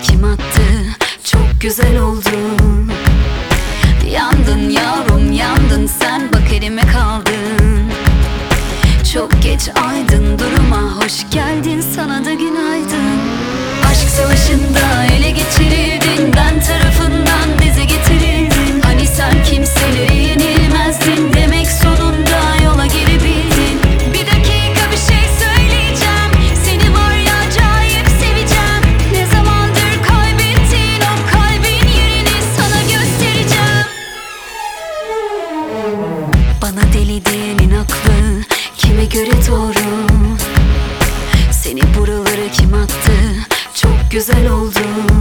kim attı? Çok güzel oldu. Yandın yavrum yandın, sen bak elime kaldın. Çok geç aydın, duruma hoş geldin, sana da günaydın. Aşk savaşında ele geçirildin, ben tarafından dize getirildin. Hani sen kimselere yenilmezdin, demek sonunda yola girebildin. Bir dakika bir şey söyleyeceğim, seni var ya acayip seveceğim. Ne zamandır kaybettin o kalbin yerini sana göstereceğim. Bana deli diyenin aklı kime göre doğru? Seni buralara kim attı? Çok güzel oldu.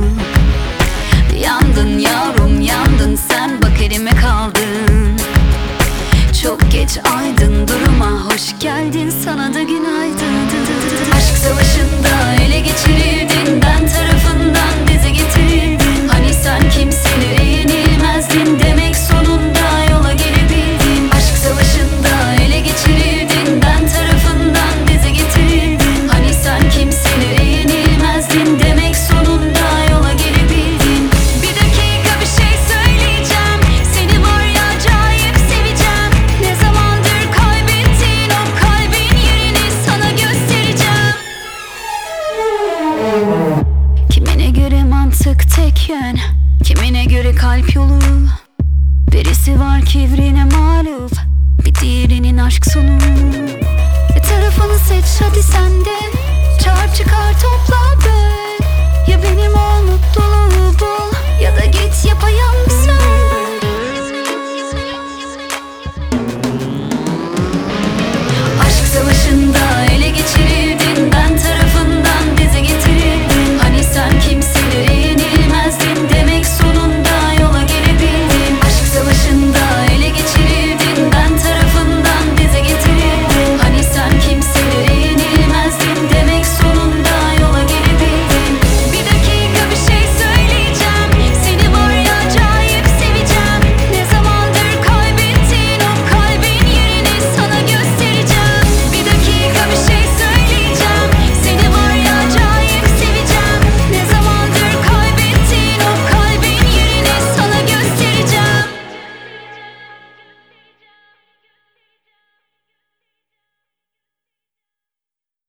Yandın yavrum yandın, sen bak elime kaldın. Çok geç aydın, duruma hoş geldin, sana da günaydın. Aşk savaşında ele geçirildin, ben tarafından dize getirildin. Hani sen kimselere yenilmezdin, demek sonunda yola gelebildin. Aşk savaşında ele geçirildin, ben tarafından dize getirildin. Hani sen kimselere yenilmezdin, demek sonunda yola gelebildin. Bir dakika bir şey söyleyeceğim, seni var ya acayip seveceğim. Ne zamandır kaybettin o kalbin yerini sana göstereceğim. Kimine göre mantık tek yön, kimine göre kalp yolu. Birisi var kibrine mağlup, bir diğerinin aşk sonu. Tarafını seç hadi sen de, çağır çıkar topla böl.